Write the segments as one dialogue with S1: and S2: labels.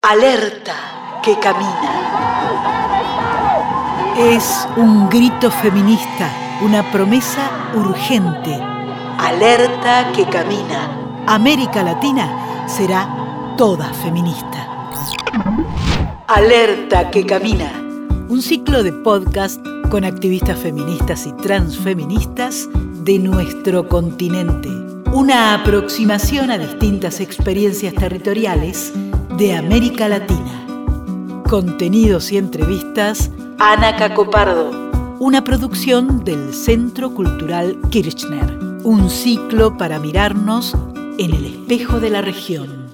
S1: Alerta que camina.
S2: Es un grito feminista, una promesa urgente.
S1: Alerta que camina.
S2: América Latina será toda feminista.
S1: Alerta que camina.
S2: Un ciclo de podcast con activistas feministas y transfeministas de nuestro continente. Una aproximación a distintas experiencias territoriales de América Latina. Contenidos y entrevistas.
S1: Ana Cacopardo.
S2: Una producción del Centro Cultural Kirchner. Un ciclo para mirarnos en el espejo de la región.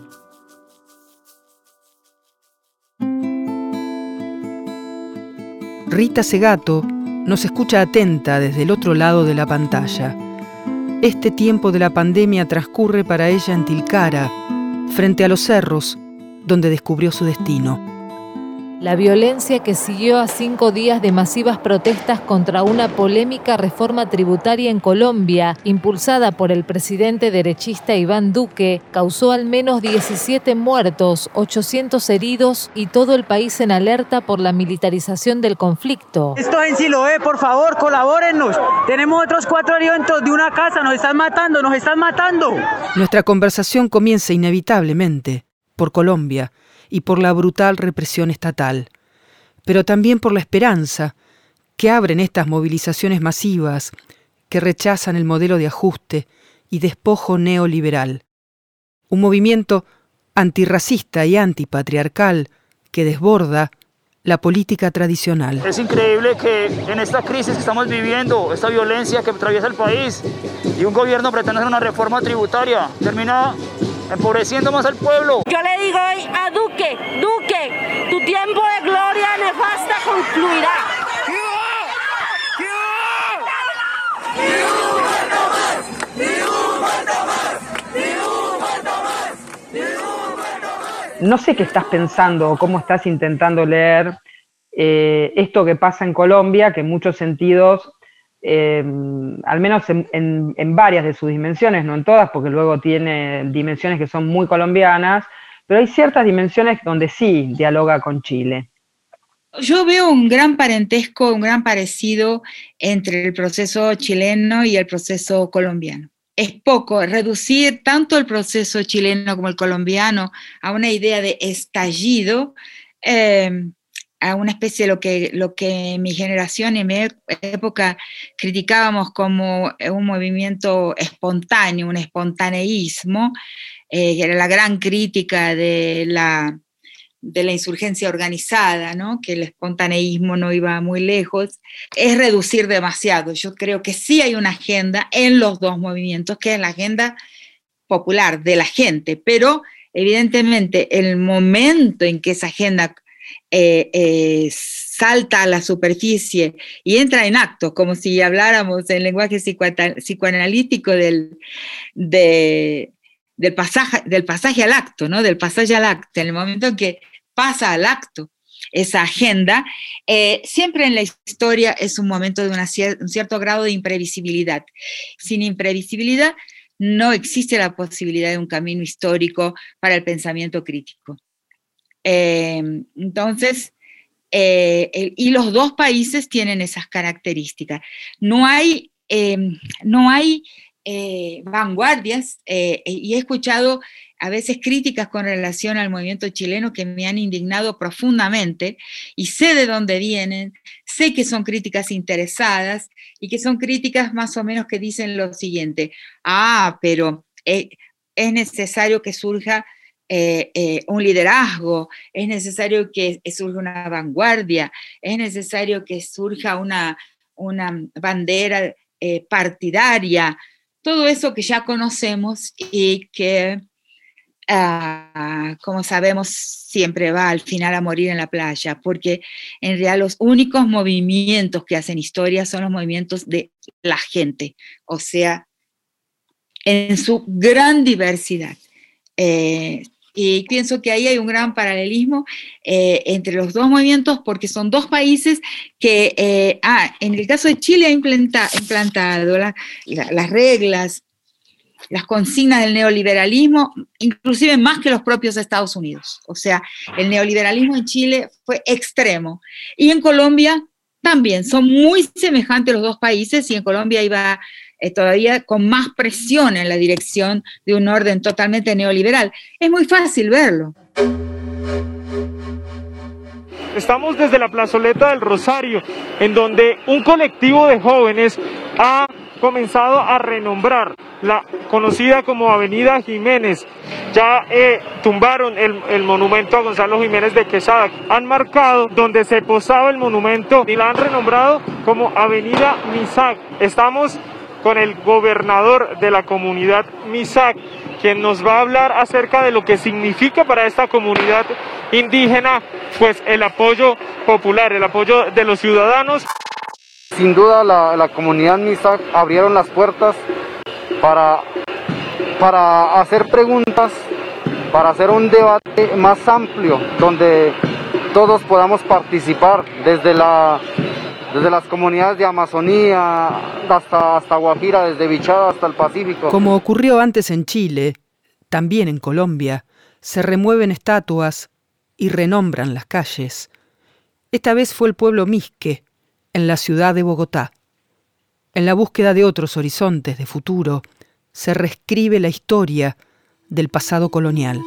S3: Rita Segato nos escucha atenta desde el otro lado de la pantalla. Este tiempo de la pandemia transcurre para ella en Tilcara, frente a los cerros, donde descubrió su destino.
S4: La violencia que siguió a 5 días de masivas protestas contra una polémica reforma tributaria en Colombia, impulsada por el presidente derechista Iván Duque, causó al menos 17 muertos, 800 heridos y todo el país en alerta por la militarización del conflicto.
S5: Esto en Siloé, por favor, colabórennos. Tenemos otros 4 eventos de una casa, nos están matando.
S3: Nuestra conversación comienza inevitablemente por Colombia y por la brutal represión estatal, pero también por la esperanza que abren estas movilizaciones masivas que rechazan el modelo de ajuste y despojo neoliberal. Un movimiento antirracista y antipatriarcal que desborda la política tradicional.
S6: Es increíble que en esta crisis que estamos viviendo, esta violencia que atraviesa el país, y un gobierno pretende hacer una reforma tributaria, termina empobreciendo más al pueblo.
S7: Yo le digo hoy a Duque, tu tiempo de gloria nefasta concluirá.
S8: No sé qué estás pensando o cómo estás intentando leer esto que pasa en Colombia, que en muchos sentidos, al menos en varias de sus dimensiones, no en todas, porque luego tiene dimensiones que son muy colombianas, pero hay ciertas dimensiones donde sí dialoga con Chile.
S9: Yo veo un gran parentesco, un gran parecido entre el proceso chileno y el proceso colombiano. Es poco reducir tanto el proceso chileno como el colombiano a una idea de estallido, a una especie de lo que mi generación y mi época criticábamos como un movimiento espontáneo, un espontaneísmo, que era la gran crítica de la insurgencia organizada, ¿no? Que el espontaneísmo no iba muy lejos, es reducir demasiado. Yo creo que sí hay una agenda en los dos movimientos, que es la agenda popular de la gente, pero evidentemente el momento en que esa agenda salta a la superficie y entra en acto, como si habláramos en lenguaje psicoanalítico del pasaje al acto, ¿no? Del pasaje al acto, en el momento en que pasa al acto esa agenda, siempre en la historia es un momento de un cierto grado de imprevisibilidad. Sin imprevisibilidad no existe la posibilidad de un camino histórico para el pensamiento crítico. Entonces, y los dos países tienen esas características. No hay vanguardias, y he escuchado a veces críticas con relación al movimiento chileno que me han indignado profundamente, y sé de dónde vienen, sé que son críticas interesadas y que son críticas más o menos que dicen lo siguiente: pero es necesario que surja un liderazgo, es necesario que surja una vanguardia, es necesario que surja una bandera partidaria, todo eso que ya conocemos y que, como sabemos, siempre va al final a morir en la playa, porque en realidad los únicos movimientos que hacen historia son los movimientos de la gente, o sea, en su gran diversidad. Y pienso que ahí hay un gran paralelismo entre los dos movimientos, porque son dos países que, en el caso de Chile, ha implantado las reglas las consignas del neoliberalismo, inclusive más que los propios Estados Unidos. O sea, el neoliberalismo en Chile fue extremo. Y en Colombia también, son muy semejantes los dos países, y en Colombia iba todavía con más presión en la dirección de un orden totalmente neoliberal. Es muy fácil verlo.
S10: Estamos desde la plazoleta del Rosario, en donde un colectivo de jóvenes ha comenzado a renombrar la conocida como Avenida Jiménez. Ya tumbaron el monumento a Gonzalo Jiménez de Quesada, han marcado donde se posaba el monumento y la han renombrado como Avenida Misac. Estamos con el gobernador de la comunidad Misac, quien nos va a hablar acerca de lo que significa para esta comunidad indígena, pues el apoyo popular, el apoyo de los ciudadanos.
S11: Sin duda la comunidad Misac abrieron las puertas para hacer preguntas, para hacer un debate más amplio, donde todos podamos participar, desde las comunidades de Amazonía hasta Guajira, desde Bichada hasta el Pacífico.
S3: Como ocurrió antes en Chile, también en Colombia, se remueven estatuas y renombran las calles. Esta vez fue el pueblo Misque, en la ciudad de Bogotá. En la búsqueda de otros horizontes de futuro, se reescribe la historia del pasado colonial.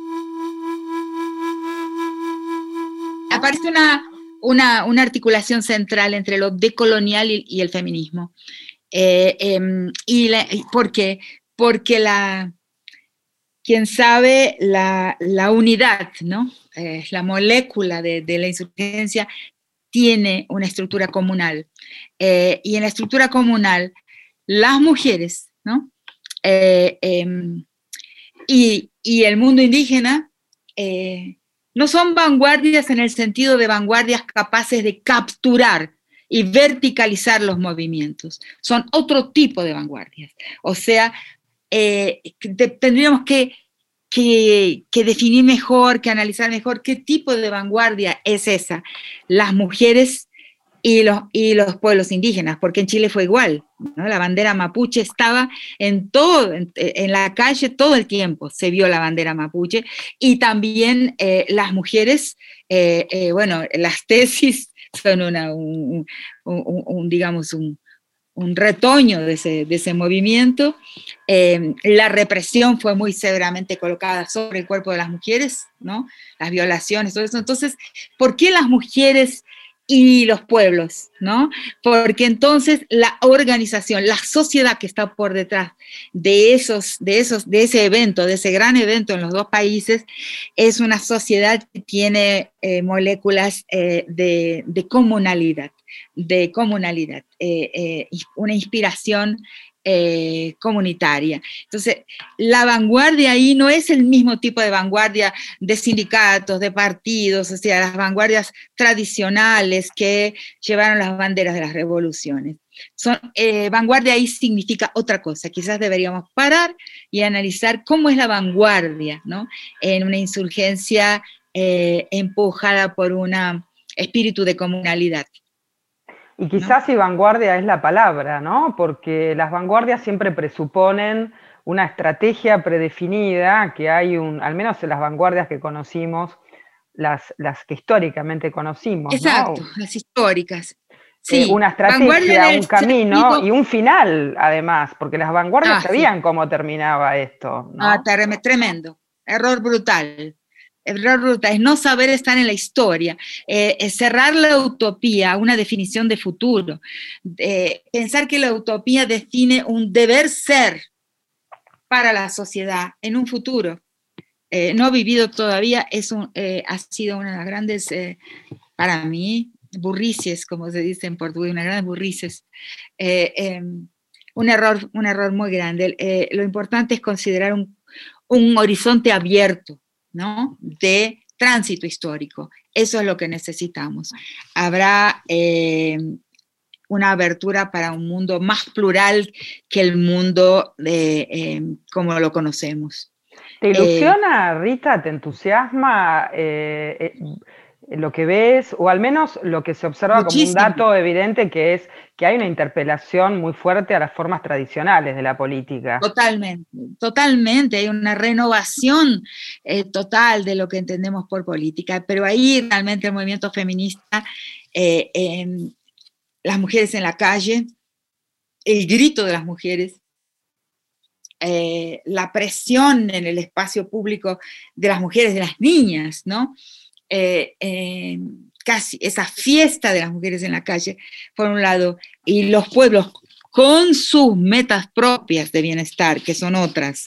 S9: Aparece una articulación central entre lo decolonial y el feminismo. ¿Por qué? Porque quien sabe la unidad, ¿no? La molécula de la insurgencia tiene una estructura comunal. Y en la estructura comunal, las mujeres, ¿no? Y el mundo indígena no son vanguardias en el sentido de vanguardias capaces de capturar y verticalizar los movimientos. Son otro tipo de vanguardias. O sea, tendríamos que definir mejor, que analizar mejor qué tipo de vanguardia es esa. Las mujeres y los pueblos indígenas, porque en Chile fue igual, ¿no? La bandera mapuche estaba en la calle todo el tiempo, se vio la bandera mapuche, y también las mujeres, bueno, las tesis son un retoño de ese movimiento. La represión fue muy severamente colocada sobre el cuerpo de las mujeres, ¿no? Las violaciones, todo eso. Entonces, ¿por qué las mujeres y los pueblos, ¿no? Porque entonces la organización, la sociedad que está por detrás de ese evento, de ese gran evento en los dos países, es una sociedad que tiene moléculas de comunalidad, una inspiración comunitaria. Entonces, la vanguardia ahí no es el mismo tipo de vanguardia de sindicatos, de partidos, o sea, las vanguardias tradicionales que llevaron las banderas de las revoluciones. Vanguardia ahí significa otra cosa. Quizás deberíamos parar y analizar cómo es la vanguardia, ¿no? En una insurgencia empujada por un espíritu de comunalidad.
S8: Y quizás si vanguardia es la palabra, ¿no? Porque las vanguardias siempre presuponen una estrategia predefinida, que hay al menos en las vanguardias que conocimos, las que históricamente conocimos,
S9: exacto,
S8: ¿no?
S9: Las históricas. Sí,
S8: una estrategia, un camino y un final, además, porque las vanguardias sabían cómo terminaba esto, ¿no?
S9: Tremendo, error brutal. Error brutal es no saber estar en la historia, cerrar la utopía, una definición de futuro, pensar que la utopía define un deber ser para la sociedad en un futuro no vivido todavía, ha sido una de las grandes, para mí, burrices, como se dice en portugués, unas grandes burrices. Un error muy grande. Lo importante es considerar un horizonte abierto, ¿no? De tránsito histórico. Eso es lo que necesitamos. Habrá una abertura para un mundo más plural que el mundo como lo conocemos.
S8: ¿Te ilusiona, Rita? ¿Te entusiasma lo que ves, o al menos lo que se observa
S9: Muchísimo.
S8: como un dato evidente, que es que hay una interpelación muy fuerte a las formas tradicionales de la política.
S9: Totalmente, totalmente, hay una renovación total de lo que entendemos por política, pero ahí realmente el movimiento feminista, las mujeres en la calle, el grito de las mujeres, la presión en el espacio público de las mujeres, de las niñas, ¿no? Casi esa fiesta de las mujeres en la calle, por un lado, y los pueblos con sus metas propias de bienestar, que son otras,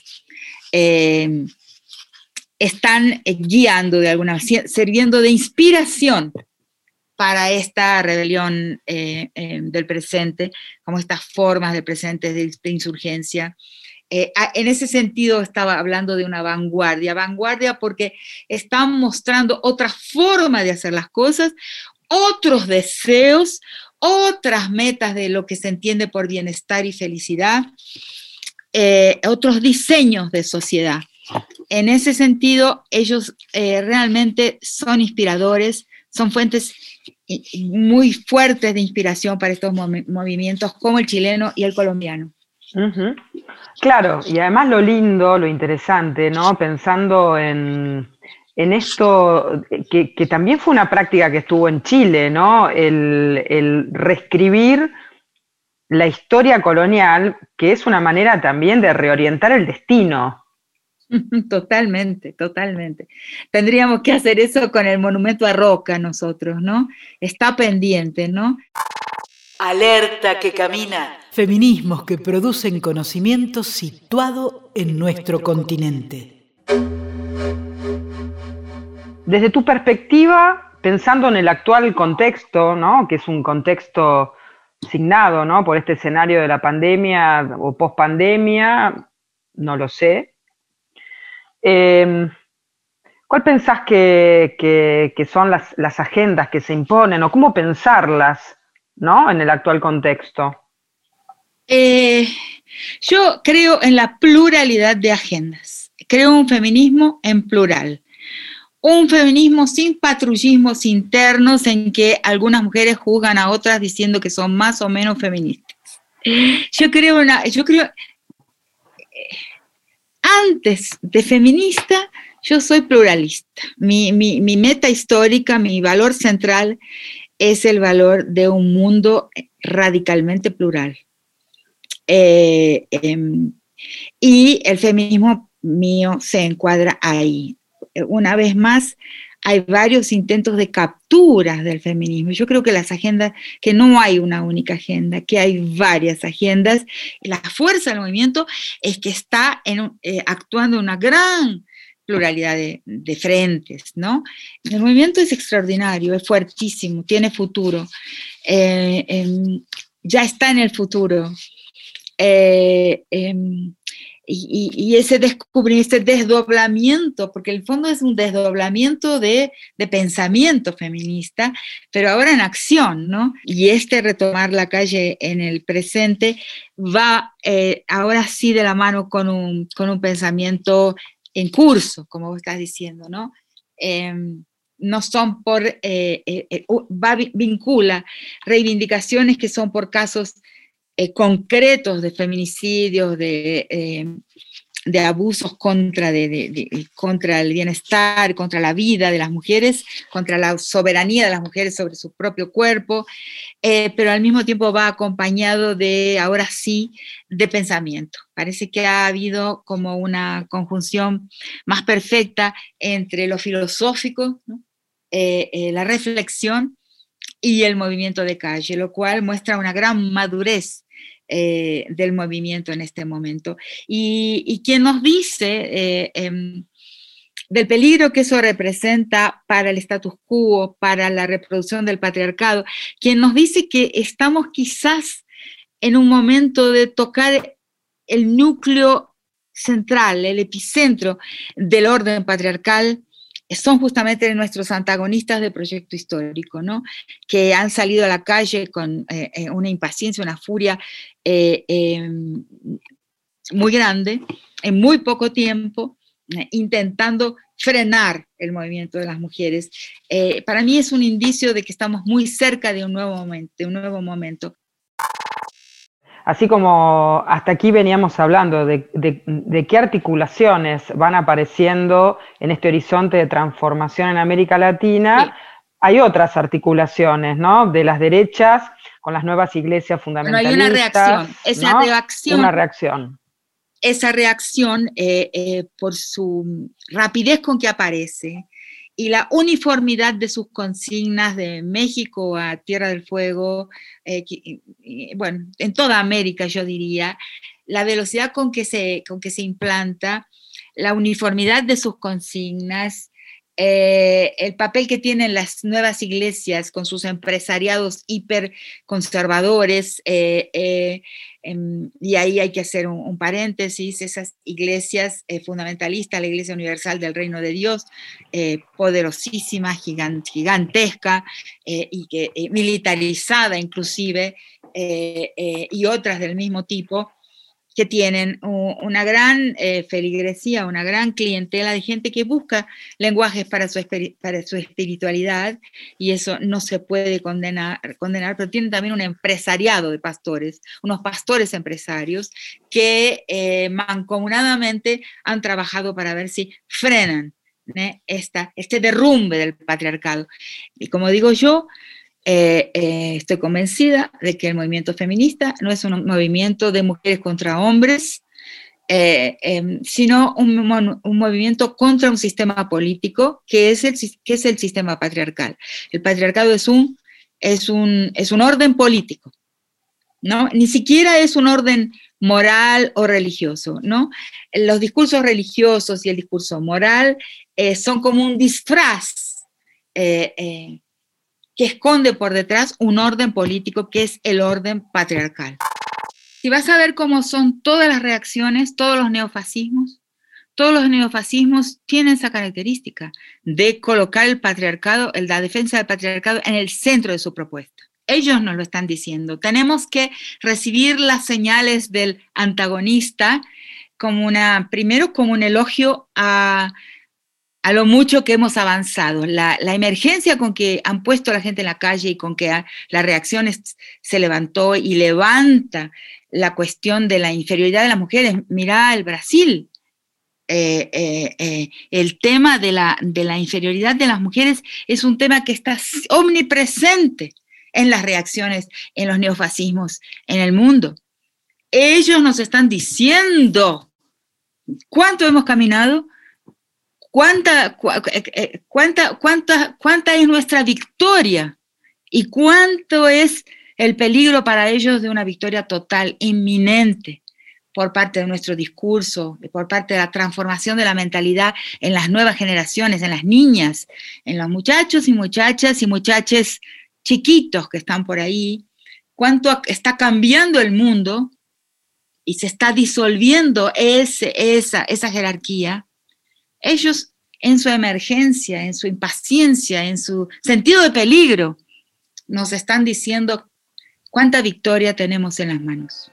S9: están guiando de alguna manera, sirviendo de inspiración para esta rebelión del presente, como estas formas del presente de insurgencia. En ese sentido estaba hablando de una vanguardia porque están mostrando otra forma de hacer las cosas, otros deseos, otras metas de lo que se entiende por bienestar y felicidad, otros diseños de sociedad. En ese sentido, ellos realmente son inspiradores, son fuentes muy fuertes de inspiración para estos movimientos como el chileno y el colombiano.
S8: Uh-huh. Claro, y además lo lindo, lo interesante, ¿no? Pensando en esto, que también fue una práctica que estuvo en Chile, ¿no? El reescribir la historia colonial, que es una manera también de reorientar el destino.
S9: Totalmente, totalmente. Tendríamos que hacer eso con el monumento a Roca nosotros, ¿no? Está pendiente, ¿no?
S1: Alerta que camina.
S2: Feminismos que producen conocimiento situado en nuestro continente.
S8: Desde tu perspectiva, pensando en el actual contexto, ¿no? Que es un contexto signado, ¿no? Por este escenario de la pandemia o pospandemia, no lo sé. ¿Cuál pensás que son las agendas que se imponen o cómo pensarlas, ¿no? En el actual contexto?
S9: Yo creo en la pluralidad de agendas. Creo un feminismo en plural. Un feminismo sin patrullismos internos en que algunas mujeres juzgan a otras diciendo que son más o menos feministas. Yo creo antes de feminista, yo soy pluralista. Mi meta histórica, mi valor central es el valor de un mundo radicalmente plural. Y el feminismo mío se encuadra ahí. Una vez más, hay varios intentos de capturas del feminismo. Yo creo que las agendas, que no hay una única agenda, que hay varias agendas. La fuerza del movimiento es que está actuando en una gran pluralidad de frentes, ¿no? El movimiento es extraordinario, es fuertísimo, tiene futuro, ya está en el futuro. Y ese desdoblamiento, porque el fondo es un desdoblamiento de pensamiento feminista, pero ahora en acción, ¿no? Y retomar la calle en el presente va ahora sí de la mano con un pensamiento en curso, como vos estás diciendo, ¿no? No son vincula reivindicaciones que son por casos concretos de feminicidios, de abusos contra el bienestar, contra la vida de las mujeres, contra la soberanía de las mujeres sobre su propio cuerpo, pero al mismo tiempo va acompañado ahora sí, de pensamiento. Parece que ha habido como una conjunción más perfecta entre lo filosófico, ¿no? La reflexión y el movimiento de calle, lo cual muestra una gran madurez del movimiento en este momento. Y quien nos dice del peligro que eso representa para el status quo, para la reproducción del patriarcado, quien nos dice que estamos quizás en un momento de tocar el núcleo central, el epicentro del orden patriarcal, son justamente nuestros antagonistas del proyecto histórico, ¿no? Que han salido a la calle con una impaciencia, una furia muy grande, en muy poco tiempo, intentando frenar el movimiento de las mujeres. Para mí es un indicio de que estamos muy cerca de un nuevo momento.
S8: Así como hasta aquí veníamos hablando de qué articulaciones van apareciendo en este horizonte de transformación en América Latina, sí, hay otras articulaciones, ¿no? De las derechas con las nuevas iglesias fundamentalistas.
S9: Bueno, hay una reacción. Esa reacción, por su rapidez con que aparece y la uniformidad de sus consignas de México a Tierra del Fuego, bueno, en toda América yo diría, la velocidad con que se implanta, la uniformidad de sus consignas, el papel que tienen las nuevas iglesias con sus empresariados hiperconservadores, y ahí hay que hacer un paréntesis, esas iglesias fundamentalistas, la Iglesia Universal del Reino de Dios, poderosísima, gigantesca, y que militarizada inclusive, y otras del mismo tipo, que tienen una gran feligresía, una gran clientela de gente que busca lenguajes para su espiritualidad, y eso no se puede condenar, pero tienen también un empresariado de pastores, unos pastores empresarios que mancomunadamente han trabajado para ver si frenan este derrumbe del patriarcado. Y como digo yo, estoy convencida de que el movimiento feminista no es un movimiento de mujeres contra hombres, sino un movimiento contra un sistema político que es el sistema patriarcal. El patriarcado es un orden político, ¿no? Ni siquiera es un orden moral o religioso, ¿no? Los discursos religiosos y el discurso moral son como un disfraz que esconde por detrás un orden político que es el orden patriarcal. Si vas a ver cómo son todas las reacciones, todos los neofascismos tienen esa característica de colocar el patriarcado, la defensa del patriarcado en el centro de su propuesta. Ellos nos lo están diciendo. Tenemos que recibir las señales del antagonista primero como un elogio a lo mucho que hemos avanzado, la emergencia con que han puesto a la gente en la calle y con que la reacción se levantó y levanta la cuestión de la inferioridad de las mujeres. Mirá el Brasil, el tema de la inferioridad de las mujeres es un tema que está omnipresente en las reacciones, en los neofascismos en el mundo. Ellos nos están diciendo cuánto hemos caminado, cuánta es nuestra victoria y cuánto es el peligro para ellos de una victoria total, inminente, por parte de nuestro discurso, por parte de la transformación de la mentalidad en las nuevas generaciones, en las niñas, en los muchachos y muchaches chiquitos que están por ahí, cuánto está cambiando el mundo y se está disolviendo esa jerarquía. Ellos, en su emergencia, en su impaciencia, en su sentido de peligro, nos están diciendo cuánta victoria tenemos en las manos.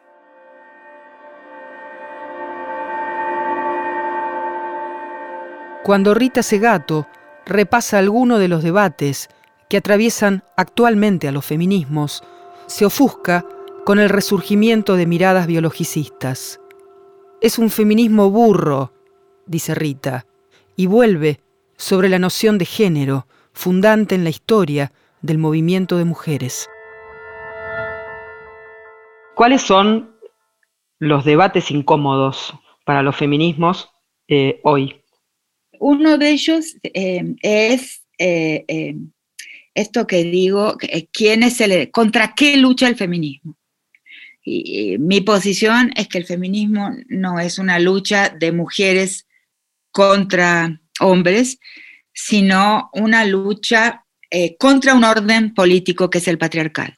S3: Cuando Rita Segato repasa alguno de los debates que atraviesan actualmente a los feminismos, se ofusca con el resurgimiento de miradas biologicistas. Es un feminismo burro, dice Rita, y vuelve sobre la noción de género, fundante en la historia del movimiento de mujeres.
S8: ¿Cuáles son los debates incómodos para los feminismos hoy?
S9: Uno de ellos es esto que digo, ¿contra qué lucha el feminismo? Y mi posición es que el feminismo no es una lucha de mujeres contra hombres, sino una lucha contra un orden político que es el patriarcado,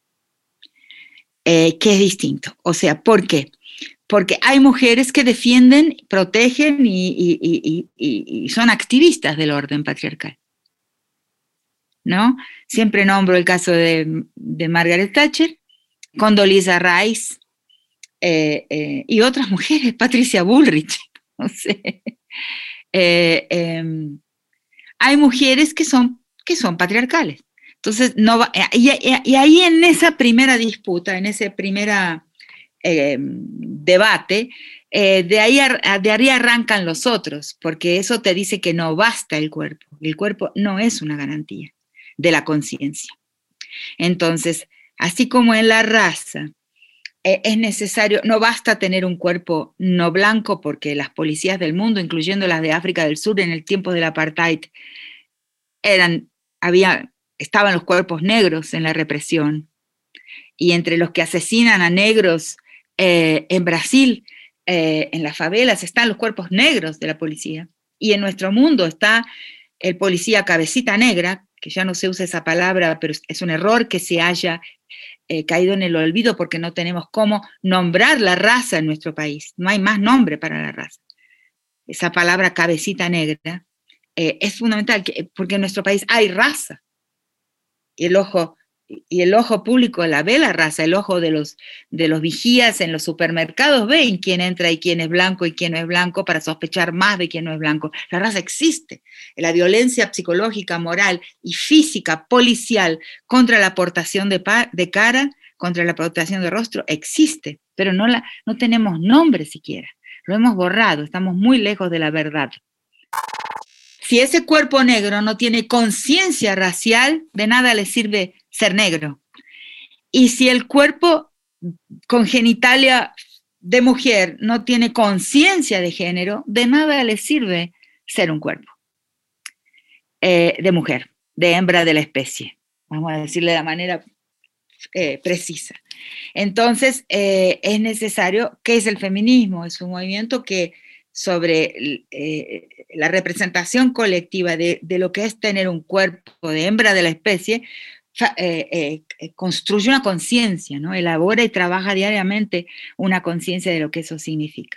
S9: que es distinto. O sea, ¿por qué? Porque hay mujeres que defienden, protegen y son activistas del orden patriarcal, ¿no? Siempre nombro el caso de Margaret Thatcher, Condoleezza Rice y otras mujeres, Patricia Bullrich, no sé, hay mujeres que son patriarcales. Entonces, y ahí en esa primera disputa, en ese primer debate, de ahí arrancan los otros, porque eso te dice que no basta el cuerpo. El cuerpo no es una garantía de la conciencia. Entonces, así como en la raza es necesario, no basta tener un cuerpo no blanco, porque las policías del mundo, incluyendo las de África del Sur en el tiempo del apartheid, estaban los cuerpos negros en la represión, y entre los que asesinan a negros en Brasil, en las favelas, están los cuerpos negros de la policía, y en nuestro mundo está el policía cabecita negra, que ya no se usa esa palabra, pero es un error que se haya caído en el olvido, porque no tenemos cómo nombrar la raza en nuestro país, no hay más nombre para la raza. Esa palabra cabecita negra es fundamental, porque en nuestro país hay raza, y el ojo público la ve la raza, el ojo de los vigías en los supermercados ven quién entra y quién es blanco y quién no es blanco, para sospechar más de quién no es blanco. La raza existe. La violencia psicológica, moral y física, policial, contra la aportación de cara, contra la aportación de rostro, existe, pero no tenemos nombre siquiera. Lo hemos borrado, estamos muy lejos de la verdad. Si ese cuerpo negro no tiene conciencia racial, de nada le sirve ser negro. Y si el cuerpo con genitalia de mujer no tiene conciencia de género, de nada le sirve ser un cuerpo de mujer, de hembra de la especie. Vamos a decirle de manera precisa. Entonces, es necesario. ¿Qué es el feminismo? Es un movimiento que sobre la representación colectiva de lo que es tener un cuerpo de hembra de la especie, construye una conciencia, ¿no? Elabora y trabaja diariamente una conciencia de lo que eso significa.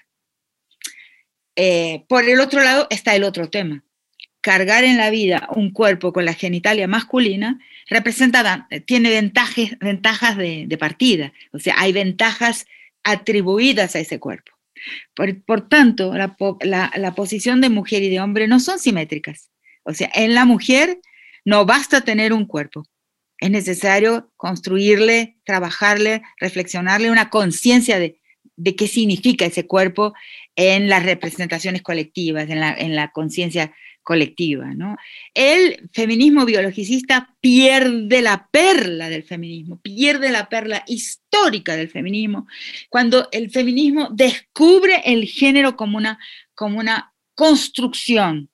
S9: Por el otro lado está el otro tema. Cargar en la vida un cuerpo con la genitalia masculina tiene ventajas de partida, o sea, hay ventajas atribuidas a ese cuerpo. Por tanto, la posición de mujer y de hombre no son simétricas. O sea, en la mujer no basta tener un cuerpo. Es necesario construirle, trabajarle, reflexionarle una conciencia de qué significa ese cuerpo en las representaciones colectivas, en la conciencia colectiva, ¿no? El feminismo biologicista pierde la perla del feminismo, pierde la perla histórica del feminismo, cuando el feminismo descubre el género como una construcción,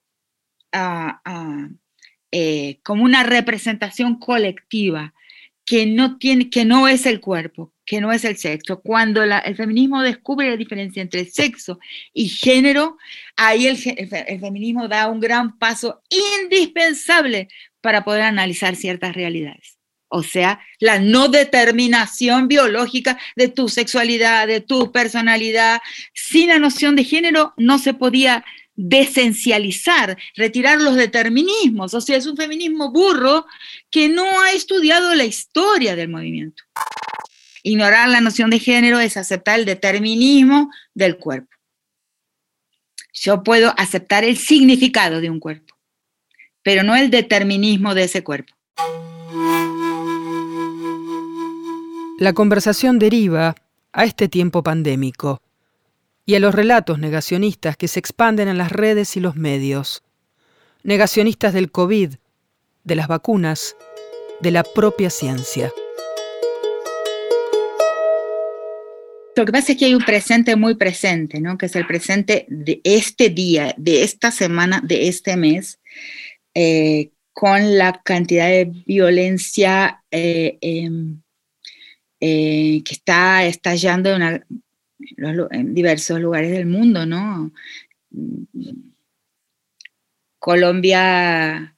S9: como una representación colectiva que no es el cuerpo, que no es el sexo. Cuando el feminismo descubre la diferencia entre sexo y género, ahí el feminismo da un gran paso indispensable para poder analizar ciertas realidades. O sea, la no determinación biológica de tu sexualidad, de tu personalidad. Sin la noción de género no se podía desencializar, retirar los determinismos. O sea, es un feminismo burro que no ha estudiado la historia del movimiento. Ignorar la noción de género es aceptar el determinismo del cuerpo. Yo puedo aceptar el significado de un cuerpo, pero no el determinismo de ese cuerpo.
S3: La conversación deriva a este tiempo pandémico y a los relatos negacionistas que se expanden en las redes y los medios. Negacionistas del COVID, de las vacunas, de la propia ciencia.
S9: Lo que pasa es que hay un presente muy presente, ¿no? Que es el presente de este día, de esta semana, de este mes, con la cantidad de violencia que está estallando en diversos lugares del mundo, ¿no? Colombia,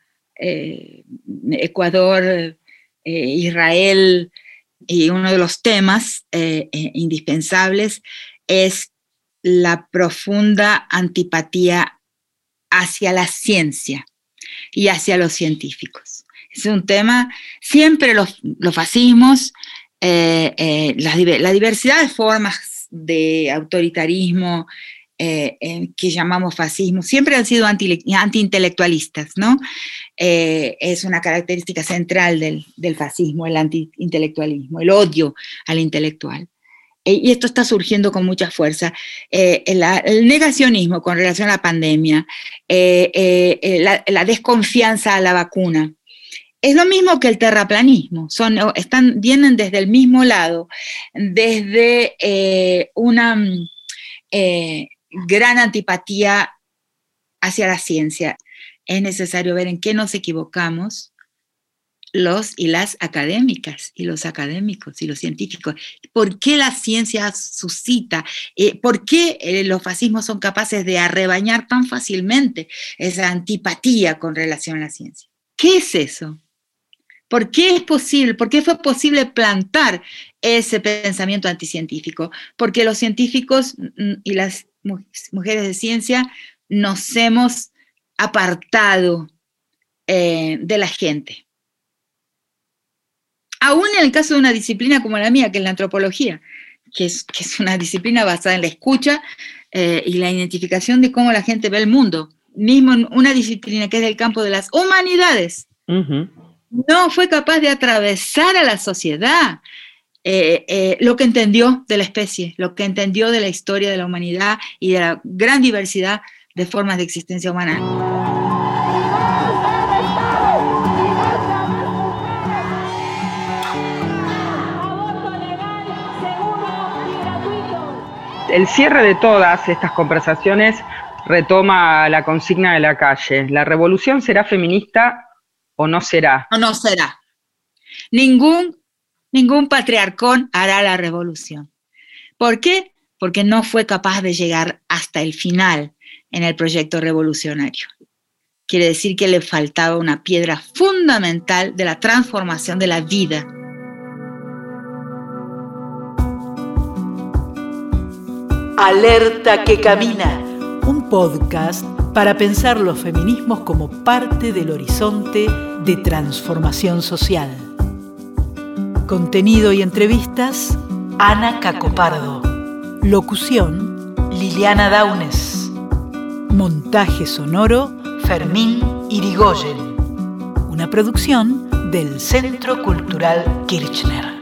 S9: Ecuador, Israel. Y uno de los temas indispensables es la profunda antipatía hacia la ciencia y hacia los científicos. Es un tema, siempre los fascismos, la diversidad de formas de autoritarismo que llamamos fascismo, siempre han sido antiintelectualistas, ¿no? Es una característica central del fascismo, el antiintelectualismo, el odio al intelectual. Y esto está surgiendo con mucha fuerza. El negacionismo con relación a la pandemia, la desconfianza a la vacuna, es lo mismo que el terraplanismo, vienen desde el mismo lado, desde una gran antipatía hacia la ciencia. Es necesario ver en qué nos equivocamos los y las académicas y los académicos y los científicos. ¿Por qué la ciencia suscita? ¿Por qué los fascismos son capaces de arrebañar tan fácilmente esa antipatía con relación a la ciencia? ¿Qué es eso? ¿Por qué es posible? ¿Por qué fue posible plantar ese pensamiento anticientífico? Porque los científicos y las mujeres de ciencia nos hemos apartado de la gente. Aún en el caso de una disciplina como la mía, que es la antropología, que es una disciplina basada en la escucha y la identificación de cómo la gente ve el mundo. Mismo en una disciplina que es del campo de las humanidades, no fue capaz de atravesar a la sociedad lo que entendió de la especie, lo que entendió de la historia de la humanidad y de la gran diversidad de formas de existencia humana.
S8: El cierre de todas estas conversaciones retoma la consigna de la calle. ¿La revolución será feminista o no será?
S9: No será. Ningún patriarcón hará la revolución. ¿Por qué? Porque no fue capaz de llegar hasta el final en el proyecto revolucionario. Quiere decir que le faltaba una piedra fundamental de la transformación de la vida.
S2: Alerta que camina. Un podcast para pensar los feminismos como parte del horizonte de transformación social. Contenido y entrevistas, Ana Cacopardo. Locución, Liliana Daunes. Montaje sonoro, Fermín Irigoyen. Una producción del Centro Cultural Kirchner.